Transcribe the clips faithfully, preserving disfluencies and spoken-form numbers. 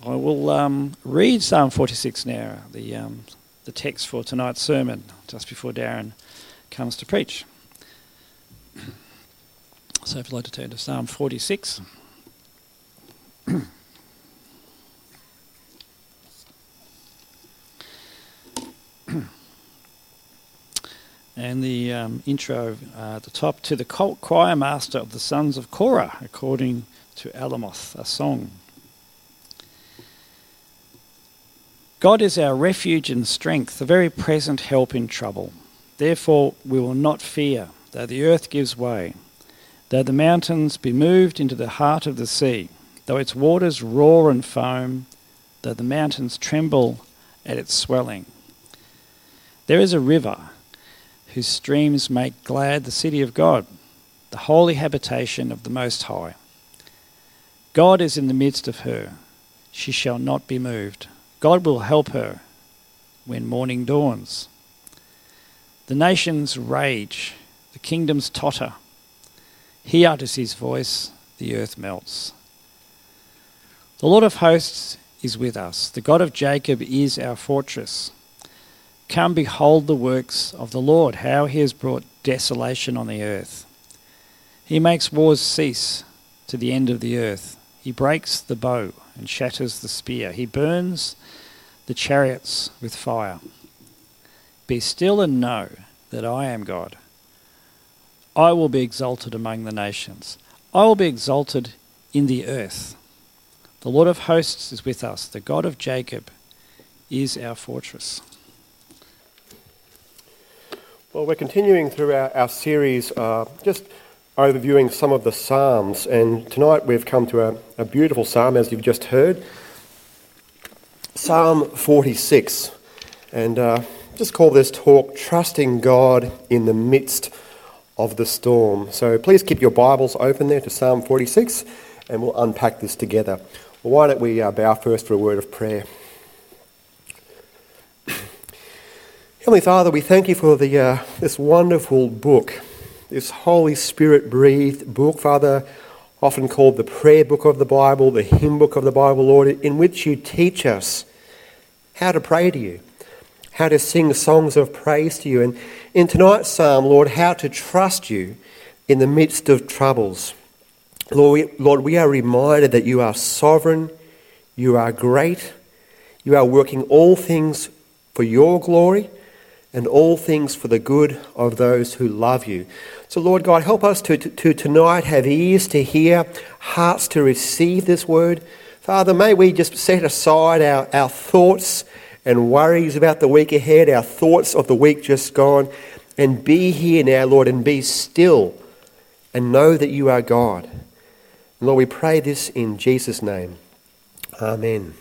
I will um, read Psalm forty-six now, the um, the text for tonight's sermon, just before Darren comes to preach. So if you'd like to turn to Psalm forty-six. And the um, intro uh, at the top, to the cult choir master of the sons of Korah, according to Alamoth, a song. God is our refuge and strength, a very present help in trouble. Therefore we will not fear, though the earth gives way, though the mountains be moved into the heart of the sea, though its waters roar and foam, though the mountains tremble at its swelling. There is a river whose streams make glad the city of God, the holy habitation of the Most High. God is in the midst of her. She shall not be moved. God will help her when morning dawns. The nations rage, the kingdoms totter. He utters his voice, the earth melts. The Lord of hosts is with us. The God of Jacob is our fortress. Come behold the works of the Lord, how he has brought desolation on the earth. He makes wars cease to the end of the earth. He breaks the bow and shatters the spear. He burns the chariots with fire. Be still and know that I am God. I will be exalted among the nations. I will be exalted in the earth. The Lord of hosts is with us. The God of Jacob is our fortress. Well, we're continuing through our, our series, uh, just overviewing some of the Psalms, and tonight we've come to a, a beautiful psalm, as you've just heard, Psalm forty-six, and uh, just call this talk Trusting God in the Midst of the Storm. So please keep your Bibles open there to Psalm forty-six, and we'll unpack this together. Well, why don't we uh, bow first for a word of prayer. Heavenly Father, we thank you for the uh, this wonderful book, this Holy Spirit-breathed book, Father, often called the prayer book of the Bible, the hymn book of the Bible, Lord, in which you teach us how to pray to you, how to sing songs of praise to you, and in tonight's psalm, Lord, how to trust you in the midst of troubles. Lord, we, Lord, we are reminded that you are sovereign, you are great, you are working all things for your glory, and all things for the good of those who love you. So, Lord God, help us to, to, to tonight have ears to hear, hearts to receive this word. Father, may we just set aside our, our thoughts and worries about the week ahead, our thoughts of the week just gone, and be here now, Lord, and be still and know that you are God. And Lord, we pray this in Jesus' name. Amen.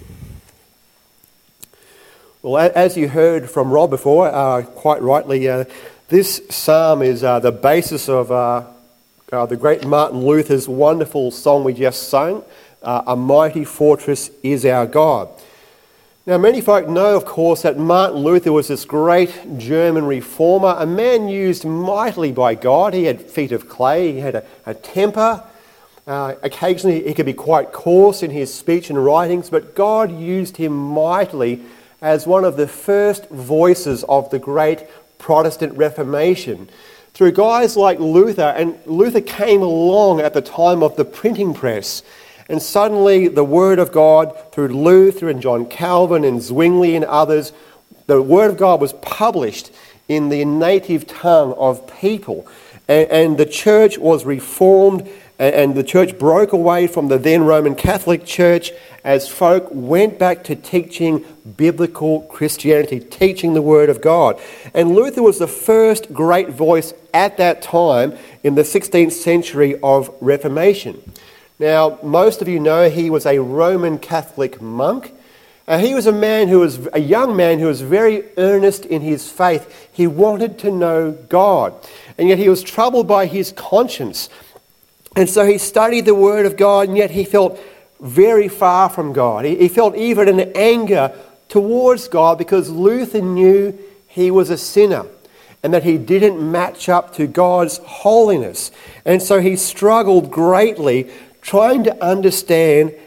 Well, as you heard from Rob before, uh, quite rightly, uh, this psalm is uh, the basis of uh, uh, the great Martin Luther's wonderful song we just sang, uh, A Mighty Fortress is Our God. Now, many folk know, of course, that Martin Luther was this great German reformer, a man used mightily by God. He had feet of clay, he had a, a temper. Uh, occasionally, he could be quite coarse in his speech and writings, but God used him mightily as one of the first voices of the great Protestant Reformation. Through guys like Luther, and Luther came along at the time of the printing press, and suddenly the Word of God, through Luther and John Calvin and Zwingli and others, the Word of God was published in the native tongue of people. And, and the church was reformed, and, and the church broke away from the then Roman Catholic Church as folk went back to teaching biblical Christianity, teaching the Word of God. And Luther was the first great voice at that time in the sixteenth century of Reformation. Now, most of you know he was a Roman Catholic monk. Uh, he was a man who was a young man who was very earnest in his faith. He wanted to know God, and yet he was troubled by his conscience. And so he studied the Word of God, and yet he felt very far from God. He, he felt even an anger towards God because Luther knew he was a sinner and that he didn't match up to God's holiness. And so he struggled greatly trying to understand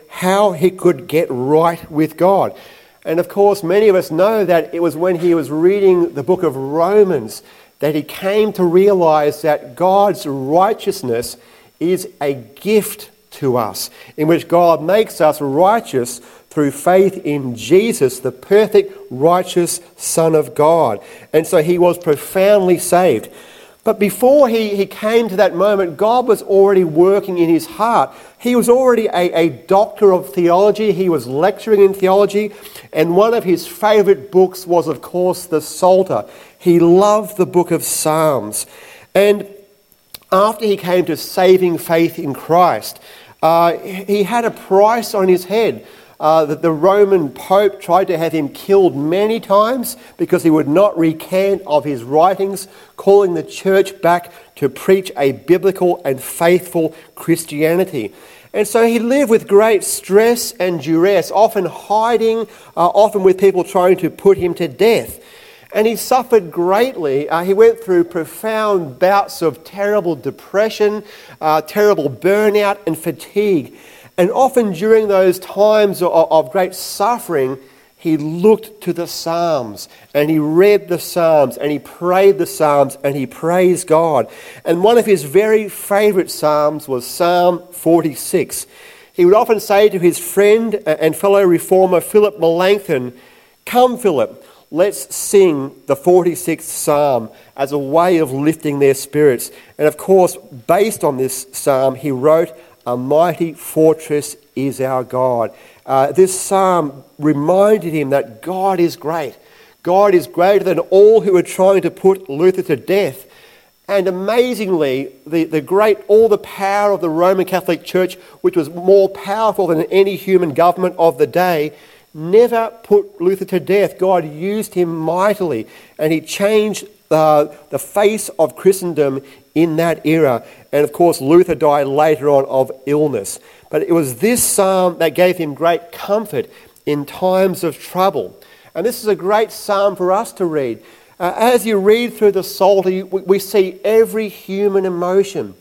how he could get right with God. And of course, many of us know that it was when he was reading the book of Romans that he came to realize that God's righteousness is a gift to us, in which God makes us righteous through faith in Jesus, the perfect, righteous Son of God. And so he was profoundly saved. But before he, he came to that moment, God was already working in his heart. He was already a, a doctor of theology. He was lecturing in theology. And one of his favourite books was, of course, the Psalter. He loved the book of Psalms. And after he came to saving faith in Christ, uh, he had a price on his head. Uh, that the Roman Pope tried to have him killed many times because he would not recant of his writings, calling the church back to preach a biblical and faithful Christianity. And so he lived with great stress and duress, often hiding, uh, often with people trying to put him to death. And he suffered greatly. Uh, he went through profound bouts of terrible depression, uh, terrible burnout and fatigue. And often during those times of, of great suffering, he looked to the Psalms and he read the Psalms and he prayed the Psalms and he praised God. And one of his very favourite Psalms was Psalm forty-six. He would often say to his friend and fellow reformer Philip Melanchthon, "Come, Philip, let's sing the forty-sixth Psalm," as a way of lifting their spirits. And of course, based on this psalm, he wrote, "A mighty fortress is our God." Uh, this psalm reminded him that God is great. God is greater than all who were trying to put Luther to death. And amazingly, the, the great, all the power of the Roman Catholic Church, which was more powerful than any human government of the day, never put Luther to death. God used him mightily, and he changed uh, the face of Christendom in that era. And of course, Luther died later on of illness. But it was this psalm that gave him great comfort in times of trouble. And this is a great psalm for us to read. Uh, as you read through the Psalter, we, we see every human emotion.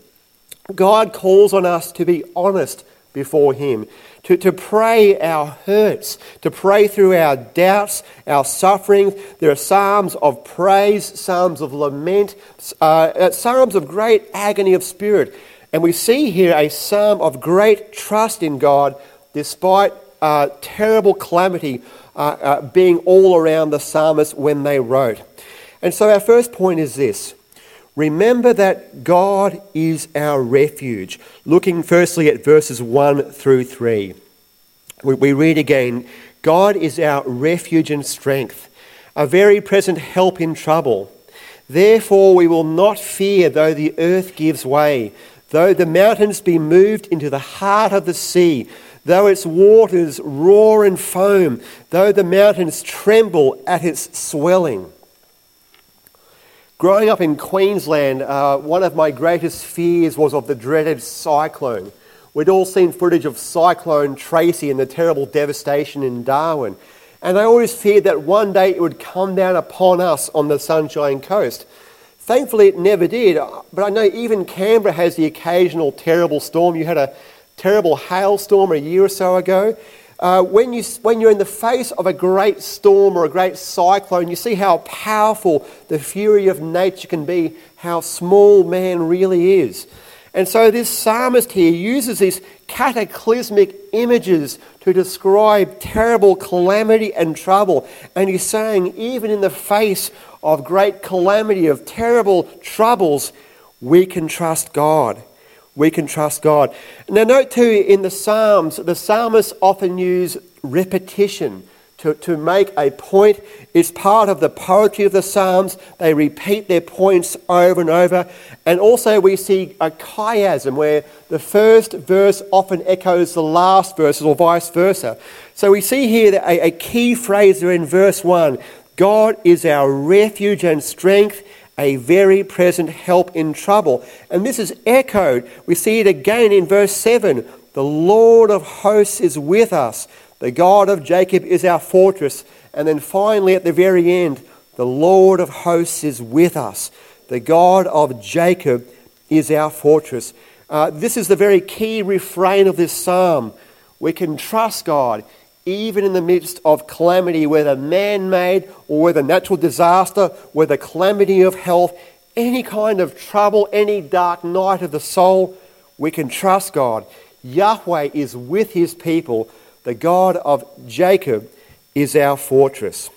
God calls on us to be honest before him, to, to pray our hurts, to pray through our doubts, our sufferings. There are psalms of praise, psalms of lament, uh, psalms of great agony of spirit. And we see here a psalm of great trust in God despite uh, terrible calamity uh, uh, being all around the psalmist when they wrote. And so our first point is this. Remember that God is our refuge. Looking firstly at verses one through three. We, we read again, God is our refuge and strength, a very present help in trouble. Therefore we will not fear though the earth gives way, though the mountains be moved into the heart of the sea, though its waters roar and foam, though the mountains tremble at its swelling. Growing up in Queensland, uh, one of my greatest fears was of the dreaded cyclone. We'd all seen footage of Cyclone Tracy and the terrible devastation in Darwin. And I always feared that one day it would come down upon us on the Sunshine Coast. Thankfully, it never did. But I know even Canberra has the occasional terrible storm. You had a terrible hailstorm a year or so ago. Uh, when, you, when you're in the face of a great storm or a great cyclone, you see how powerful the fury of nature can be, how small man really is. And so this psalmist here uses these cataclysmic images to describe terrible calamity and trouble. And he's saying, even in the face of great calamity, of terrible troubles, we can trust God. We can trust God. Now note too, in the Psalms, the psalmists often use repetition to, to make a point. It's part of the poetry of the Psalms. They repeat their points over and over. And also we see a chiasm where the first verse often echoes the last verses or vice versa. So we see here that a, a key phrase there in verse one, God is our refuge and strength, a very present help in trouble. And this is echoed. We see it again in verse seven. The Lord of hosts is with us. The God of Jacob is our fortress. And then finally at the very end, the Lord of hosts is with us. The God of Jacob is our fortress. Uh, this is the very key refrain of this psalm. We can trust God even in the midst of calamity, whether man-made or whether natural disaster, whether calamity of health, any kind of trouble, any dark night of the soul. We can trust God. Yahweh is with his people. The God of Jacob is our fortress.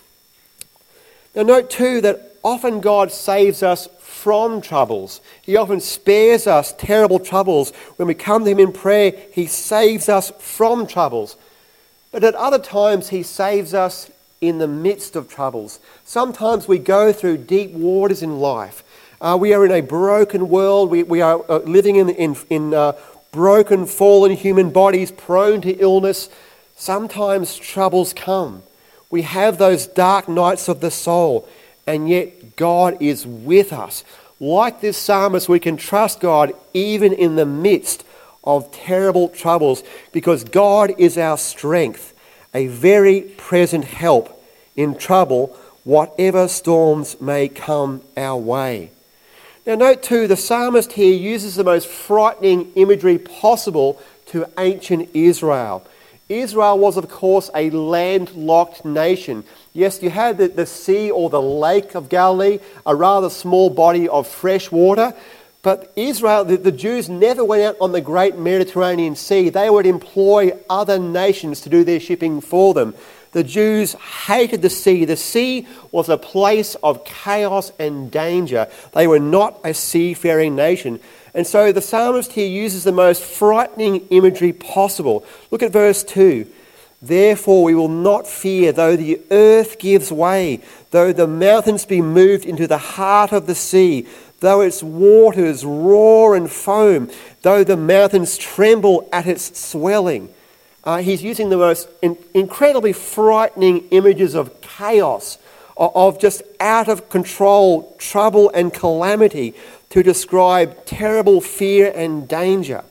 Now note too that often God saves us from troubles. He often spares us terrible troubles. When we come to him in prayer, he saves us from troubles. But at other times, he saves us in the midst of troubles. Sometimes we go through deep waters in life. Uh, we are in a broken world. We, we are uh, living in, in, in uh, broken, fallen human bodies, prone to illness. Sometimes troubles come. We have those dark nights of the soul, and yet God is with us. Like this psalmist, we can trust God even in the midst of terrible troubles, because God is our strength, a very present help in trouble, whatever storms may come our way. Now note too, the psalmist here uses the most frightening imagery possible to ancient Israel. Israel was, of course, a landlocked nation. Yes, you had the, the sea or the lake of Galilee, a rather small body of fresh water. But Israel, the, the Jews never went out on the great Mediterranean Sea. They would employ other nations to do their shipping for them. The Jews hated the sea. The sea was a place of chaos and danger. They were not a seafaring nation. And so the psalmist here uses the most frightening imagery possible. Look at verse two. Therefore we will not fear, though the earth gives way, though the mountains be moved into the heart of the sea, though its waters roar and foam, though the mountains tremble at its swelling. Uh, he's using the most in- incredibly frightening images of chaos, of, of just out of control trouble and calamity to describe terrible fear and danger.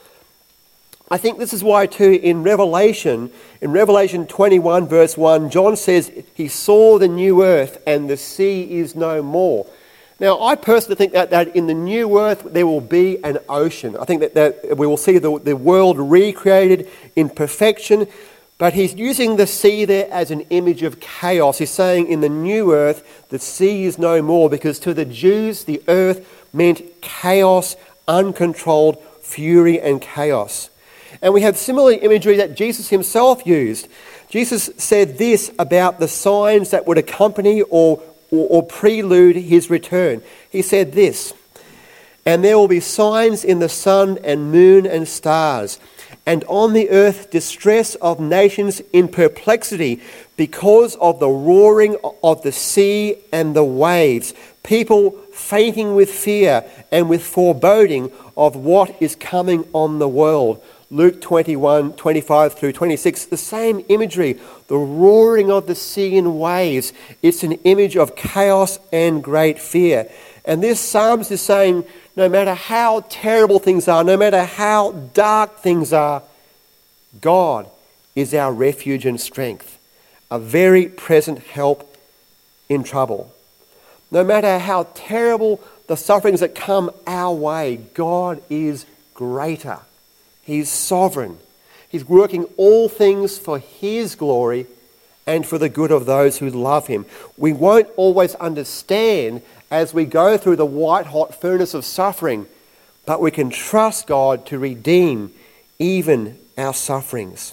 I think this is why too in Revelation, in Revelation twenty-one verse one, John says he saw the new earth and the sea is no more. Now, I personally think that, that in the new earth there will be an ocean. I think that, that we will see the, the world recreated in perfection, but he's using the sea there as an image of chaos. He's saying in the new earth the sea is no more, because to the Jews the earth meant chaos, uncontrolled fury and chaos. And we have similar imagery that Jesus himself used. Jesus said this about the signs that would accompany or Or, or prelude his return. He said this, and there will be signs in the sun and moon and stars, and on the earth distress of nations in perplexity because of the roaring of the sea and the waves, people fainting with fear and with foreboding of what is coming on the world. Luke twenty-one, twenty-five through twenty-six, the same imagery, the roaring of the sea and waves. It's an image of chaos and great fear. And this psalmist is saying, no matter how terrible things are, no matter how dark things are, God is our refuge and strength, a very present help in trouble. No matter how terrible the sufferings that come our way, God is greater. He's sovereign. He's working all things for his glory and for the good of those who love him. We won't always understand as we go through the white-hot furnace of suffering, but we can trust God to redeem even our sufferings.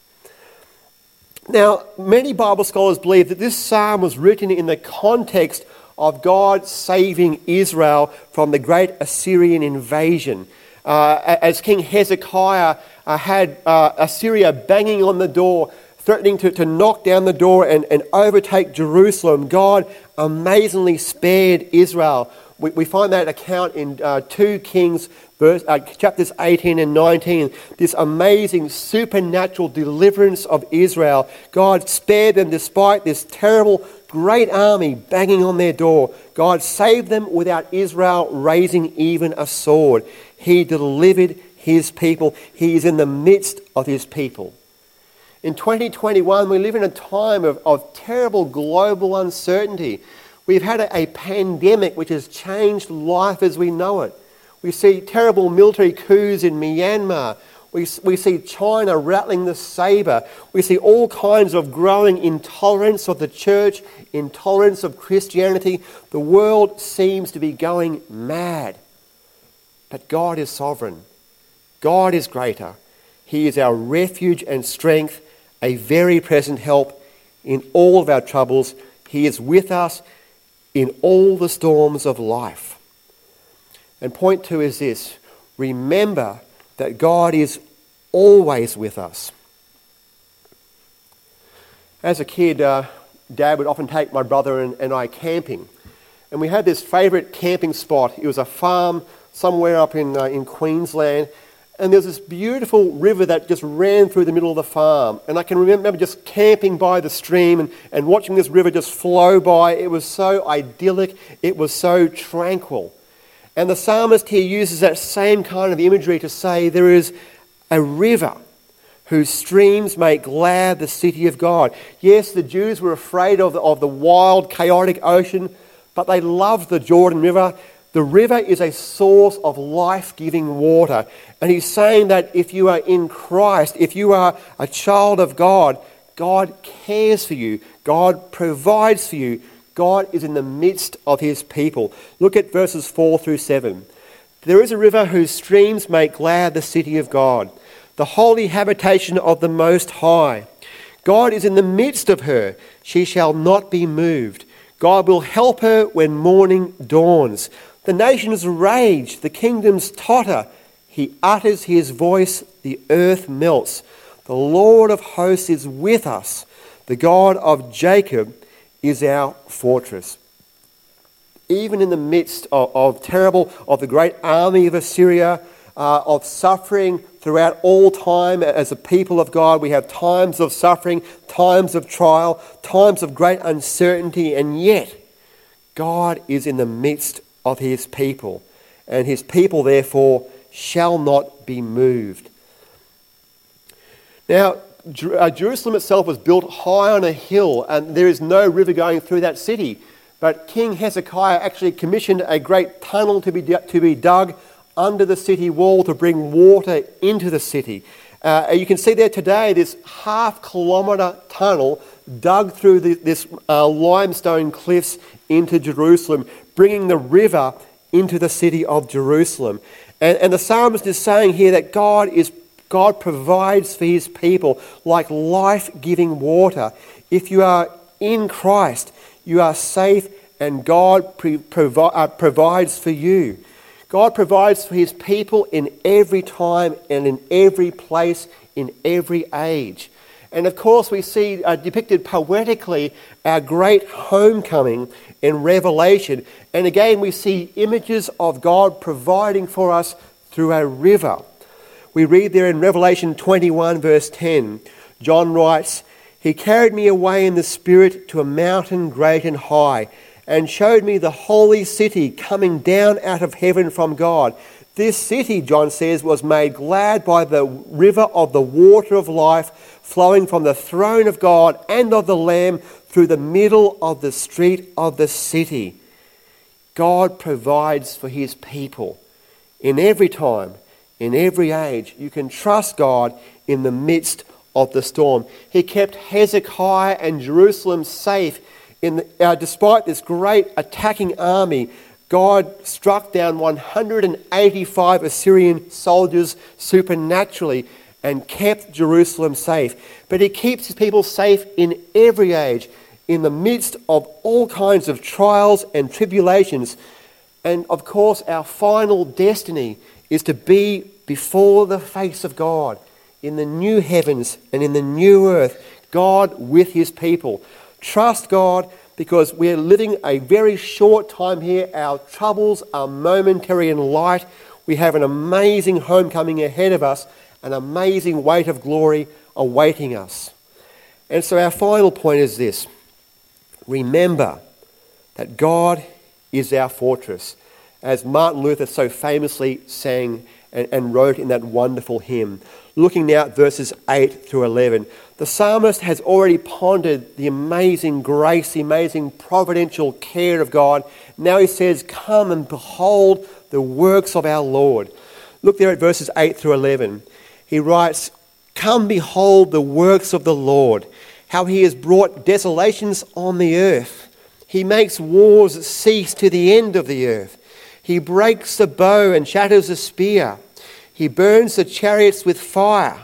Now, many Bible scholars believe that this psalm was written in the context of God saving Israel from the great Assyrian invasion. Uh, as King Hezekiah uh, had uh, Assyria banging on the door, threatening to, to knock down the door and, and overtake Jerusalem, God amazingly spared Israel. We, we find that account in uh, two Kings, verse, uh, chapters eighteen and nineteen. This amazing supernatural deliverance of Israel. God spared them despite this terrible, great army banging on their door. God saved them without Israel raising even a sword. He delivered his people. He is in the midst of his people. In twenty twenty-one, we live in a time of, of terrible global uncertainty. We've had a, a pandemic which has changed life as we know it. We see terrible military coups in Myanmar. We, we see China rattling the sabre. We see all kinds of growing intolerance of the church, intolerance of Christianity. The world seems to be going mad. But God is sovereign. God is greater. He is our refuge and strength, a very present help in all of our troubles. He is with us in all the storms of life. And point two is this: remember that God is always with us. As a kid, uh, Dad would often take my brother and, and I camping. And we had this favourite camping spot. It was a farm somewhere up in, uh, in Queensland. And there was this beautiful river that just ran through the middle of the farm. And I can remember just camping by the stream and, and watching this river just flow by. It was so idyllic. It was so tranquil. And the psalmist here uses that same kind of imagery to say there is a river whose streams make glad the city of God. Yes, the Jews were afraid of the, of the wild, chaotic ocean, but they loved the Jordan River. The river is a source of life-giving water. And he's saying that if you are in Christ, if you are a child of God, God cares for you. God provides for you. God is in the midst of his people. Look at verses four through seven. There is a river whose streams make glad the city of God, the holy habitation of the Most High. God is in the midst of her. She shall not be moved. God will help her when morning dawns. The nations rage, the kingdoms totter. He utters his voice, the earth melts. The Lord of hosts is with us. The God of Jacob is our fortress. Even in the midst of, of terrible, of the great army of Assyria, uh, of suffering throughout all time as a people of God, we have times of suffering, times of trial, times of great uncertainty, and yet God is in the midst of his people, and his people therefore shall not be moved. Now, Uh, Jerusalem itself was built high on a hill, and there is no river going through that city. But King Hezekiah actually commissioned a great tunnel to be to be dug under the city wall to bring water into the city. Uh, you can see there today this half kilometre tunnel dug through the, this uh, limestone cliffs into Jerusalem, bringing the river into the city of Jerusalem. And, and the psalmist is saying here that God is God provides for his people like life-giving water. If you are in Christ, you are safe, and God pre- provi- uh, provides for you. God provides for his people in every time and in every place, in every age. And of course we see uh, depicted poetically our great homecoming in Revelation. And again we see images of God providing for us through a river. We read there in Revelation twenty-one verse ten, John writes, "He carried me away in the Spirit to a mountain great and high, and showed me the holy city coming down out of heaven from God. This city," John says, "was made glad by the river of the water of life, flowing from the throne of God and of the Lamb through the middle of the street of the city." God provides for his people in every time, in every age. You can trust God in the midst of the storm. He kept Hezekiah and Jerusalem safe in the, uh, despite this great attacking army. God struck down one hundred eighty-five Assyrian soldiers supernaturally and kept Jerusalem safe. But he keeps his people safe in every age, in the midst of all kinds of trials and tribulations. And of course, our final destiny is to be before the face of God, in the new heavens and in the new earth, God with his people. Trust God, because we're living a very short time here. Our troubles are momentary and light. We have an amazing homecoming ahead of us, an amazing weight of glory awaiting us. And so our final point is this: remember that God is our fortress, as Martin Luther so famously sang and, and wrote in that wonderful hymn. Looking now at verses eight through eleven, the psalmist has already pondered the amazing grace, the amazing providential care of God. Now he says, "Come and behold the works of our Lord." Look there at verses eight through eleven. he writes, "Come behold the works of the Lord, how he has brought desolations on the earth. He makes wars cease to the end of the earth. He breaks the bow and shatters the spear. He burns the chariots with fire.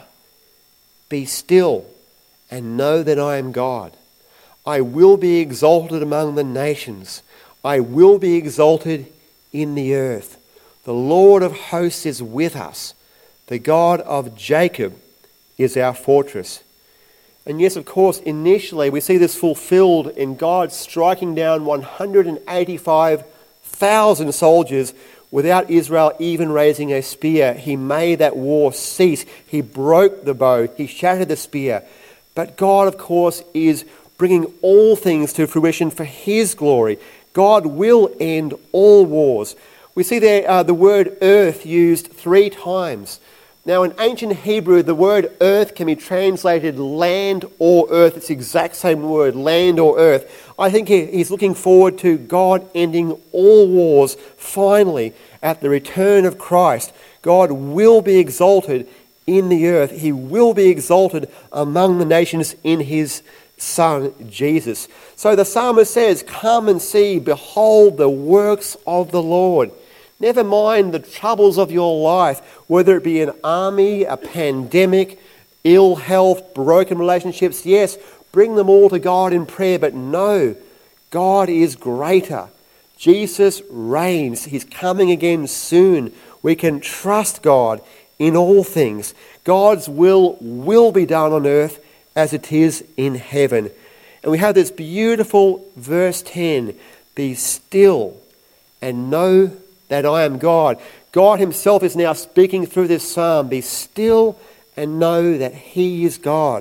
Be still and know that I am God. I will be exalted among the nations. I will be exalted in the earth. The Lord of hosts is with us. The God of Jacob is our fortress." And yes, of course, initially we see this fulfilled in God striking down one hundred eighty-five thousand soldiers without Israel even raising a spear. He made that war cease. He broke the bow. He shattered the spear. But God, of course, is bringing all things to fruition for his glory. God will end all wars. We see there uh, the word earth used three times. Now, in ancient Hebrew, the word earth can be translated land or earth. It's the exact same word, land or earth. I think he's looking forward to God ending all wars finally at the return of Christ. God will be exalted in the earth. He will be exalted among the nations in his Son, Jesus. So the psalmist says, "Come and see, behold the works of the Lord." Never mind the troubles of your life, whether it be an army, a pandemic, ill health, broken relationships. Yes, bring them all to God in prayer, but know God is greater. Jesus reigns. He's coming again soon. We can trust God in all things. God's will will be done on earth as it is in heaven. And we have this beautiful verse ten, "Be still and know that I am God." God himself is now speaking through this psalm. Be still and know that he is God.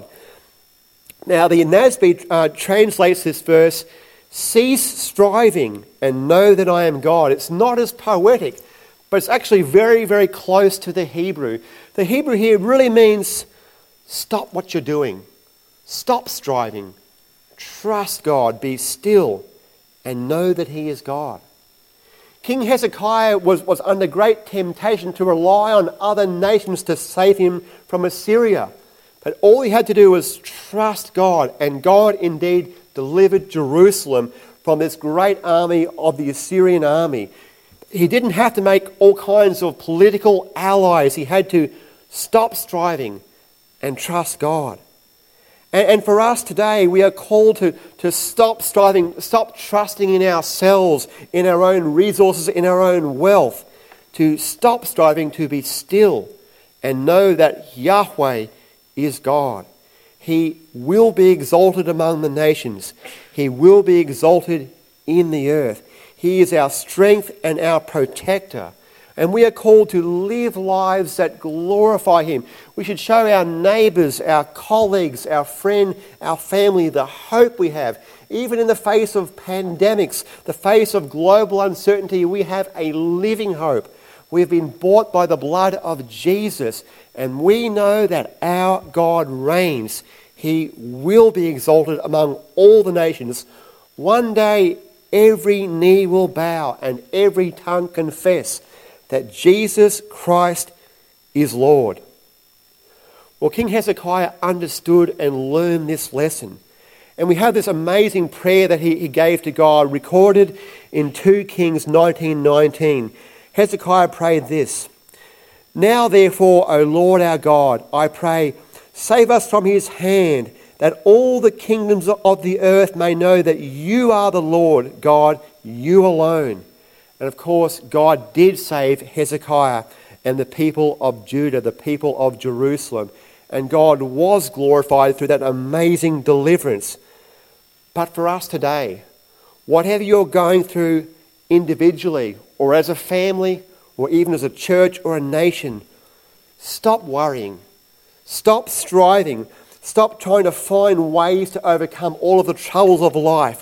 Now the N A S B uh, translates this verse, "Cease striving and know that I am God." It's not as poetic, but it's actually very, very close to the Hebrew. The Hebrew here really means stop what you're doing. Stop striving. Trust God. Be still and know that he is God. King Hezekiah was, was under great temptation to rely on other nations to save him from Assyria. But all he had to do was trust God, and God indeed delivered Jerusalem from this great army of the Assyrian army. He didn't have to make all kinds of political allies. He had to stop striving and trust God. And, and for us today, we are called to, to stop striving, stop trusting in ourselves, in our own resources, in our own wealth, to stop striving, to be still and know that Yahweh is God. He will be exalted among the nations. He will be exalted in the earth. He is our strength and our protector. And we are called to live lives that glorify him. We should show our neighbours, our colleagues, our friend, our family the hope we have. Even in the face of pandemics, the face of global uncertainty, we have a living hope. We have been bought by the blood of Jesus, and we know that our God reigns. He will be exalted among all the nations. One day, every knee will bow and every tongue confess that Jesus Christ is Lord. Well, King Hezekiah understood and learned this lesson. And we have this amazing prayer that he, he gave to God, recorded in Second Kings nineteen nineteen. Hezekiah prayed this: "Now therefore, O Lord our God, I pray, save us from his hand, that all the kingdoms of the earth may know that you are the Lord God, you alone." And of course, God did save Hezekiah and the people of Judah, the people of Jerusalem. And God was glorified through that amazing deliverance. But for us today, whatever you're going through individually or as a family or even as a church or a nation, stop worrying. Stop striving. Stop trying to find ways to overcome all of the troubles of life.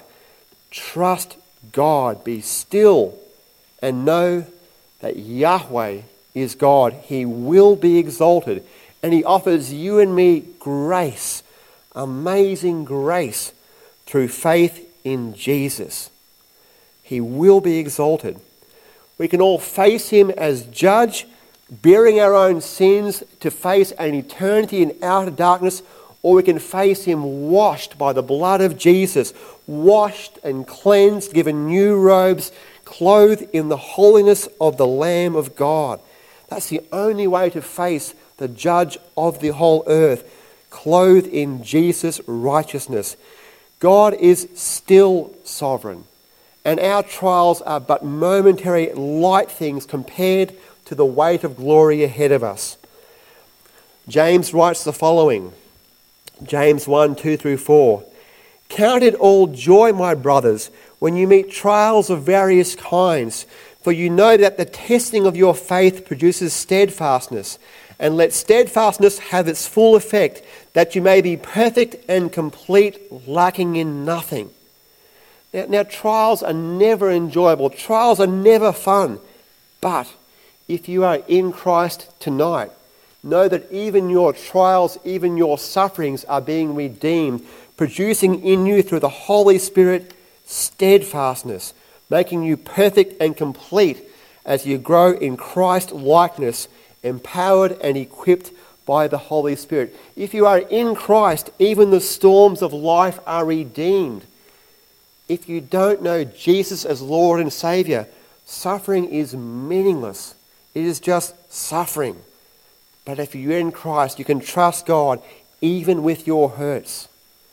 Trust God. Be still and know that Yahweh is God. He will be exalted. And he offers you and me grace, amazing grace, through faith in Jesus. He will be exalted. We can all face him as judge, bearing our own sins to face an eternity in outer darkness, or we can face him washed by the blood of Jesus, washed and cleansed, given new robes, clothed in the holiness of the Lamb of God. That's the only way to face the judge of the whole earth, clothed in Jesus' righteousness. God is still sovereign, and our trials are but momentary light things compared to the weight of glory ahead of us. James writes the following, James one, two through four. Count it all joy, my brothers, when you meet trials of various kinds, for you know that the testing of your faith produces steadfastness, and let steadfastness have its full effect, that you may be perfect and complete, lacking in nothing. Now, now trials are never enjoyable. Trials are never fun. But if you are in Christ tonight, know that even your trials, even your sufferings are being redeemed, producing in you through the Holy Spirit steadfastness, making you perfect and complete as you grow in Christ likeness, empowered and equipped by the Holy Spirit. If you are in Christ, even the storms of life are redeemed. If you don't know Jesus as Lord and Saviour, suffering is meaningless. It is just suffering. But if you're in Christ, you can trust God even with your hurts.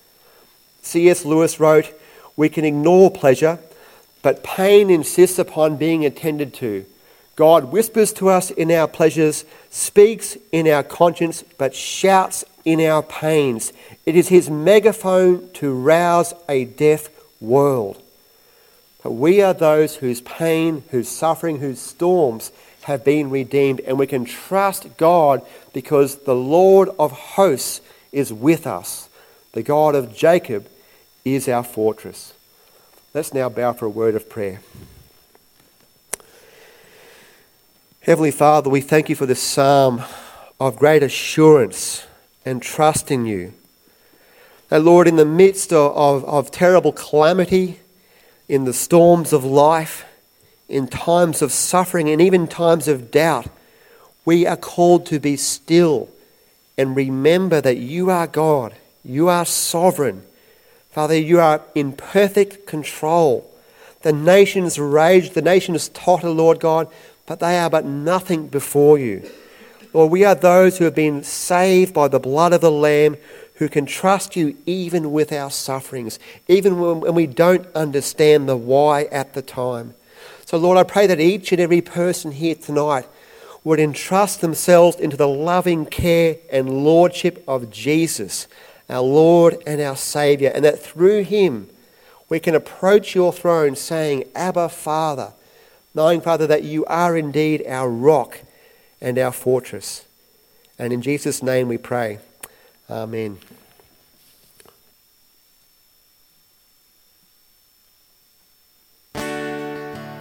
C S Lewis wrote, "We can ignore pleasure, but pain insists upon being attended to. God whispers to us in our pleasures, speaks in our conscience, but shouts in our pains. It is his megaphone to rouse a deaf world." But we are those whose pain, whose suffering, whose storms have been redeemed, and we can trust God because the Lord of hosts is with us. The God of Jacob is our fortress. Let's now bow for a word of prayer. Heavenly Father, we thank you for this psalm of great assurance and trust in you. That, Lord, in the midst of, of, of terrible calamity, in the storms of life, in times of suffering and even times of doubt, we are called to be still and remember that you are God, you are sovereign. Father, you are in perfect control. The nations rage, the nations totter, Lord God, but they are but nothing before you. Lord, we are those who have been saved by the blood of the Lamb, who can trust you even with our sufferings, even when we don't understand the why at the time. So Lord, I pray that each and every person here tonight would entrust themselves into the loving care and lordship of Jesus, our Lord and our Saviour, and that through him we can approach your throne saying, Abba, Father, knowing, Father, that you are indeed our rock and our fortress. And in Jesus' name we pray. Amen.